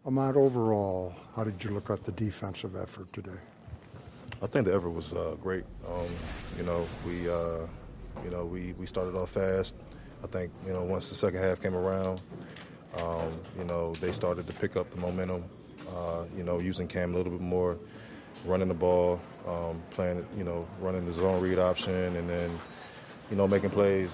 Ahmad, overall, how did you look at the defensive effort today? I think the effort was great. We started off fast. I think once the second half came around, they started to pick up the momentum. Using Cam a little bit more, running the ball, playing, running the zone read option, and then, making plays.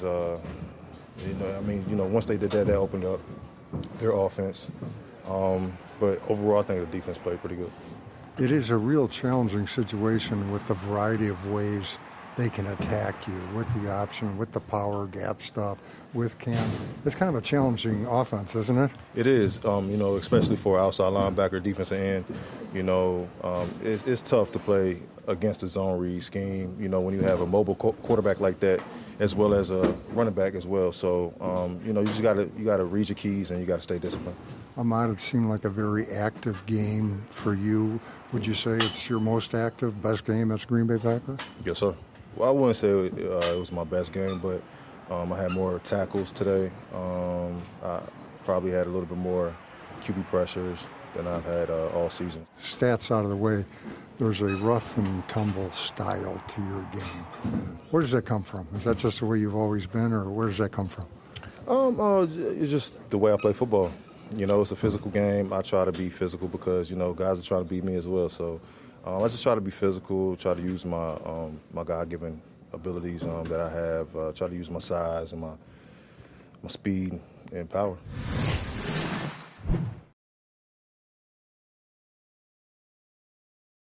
Once they did that, that opened up their offense. But overall, I think the defense played pretty good. It is a real challenging situation with the variety of ways they can attack you, with the option, with the power gap stuff, with Cam. It's kind of a challenging offense, isn't it? It is, especially for outside linebacker, defensive end. It's tough to play against the zone read scheme, when you have a mobile quarterback like that, as well as a running back as well. So, you just got to read your keys and you got to stay disciplined. Ahmad, it seemed like a very active game for you. Would you say it's your most active, best game as Green Bay Packers? Yes, sir. Well, I wouldn't say it was my best game, but I had more tackles today. I probably had a little bit more QB pressures than I've had all season. Stats out of the way, there's a rough and tumble style to your game. Where does that come from? Is that just the way you've always been, or where does that come from? It's just the way I play football. It's a physical game. I try to be physical because, guys are trying to beat me as well. So I just try to be physical, try to use my God-given abilities that I have, try to use my size and my speed and power.